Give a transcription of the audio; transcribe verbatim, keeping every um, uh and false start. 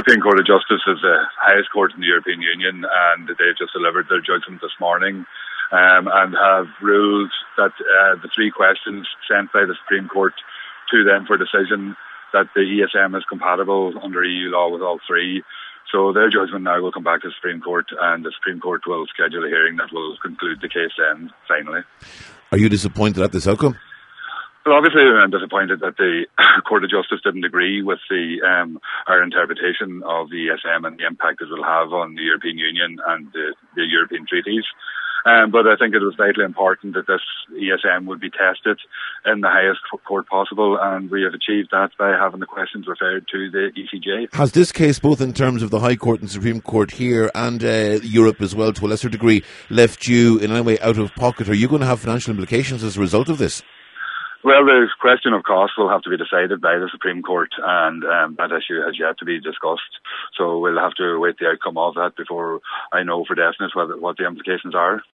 European Court of Justice is the highest court in the European Union, and they've just delivered their judgment this morning um, and have ruled that uh, the three questions sent by the Supreme Court to them for decision, that the E S M is compatible under E U law with all three. So their judgment now will come back to the Supreme Court, and the Supreme Court will schedule a hearing that will conclude the case then, finally. Are you disappointed at this outcome? Well, obviously I'm disappointed that the Court of Justice didn't agree with the um, our interpretation of the E S M and the impact it will have on the European Union and the, the European treaties. Um, but I think it was vitally important that this E S M would be tested in the highest court possible, and we have achieved that by having the questions referred to the E C J. Has this case, both in terms of the High Court and Supreme Court here and uh, Europe as well, to a lesser degree, left you in any way out of pocket? Are you going to have financial implications as a result of this? Well, the question of cost will have to be decided by the Supreme Court, and um, that issue has yet to be discussed. So we'll have to await the outcome of that before I know for definite what, what the implications are.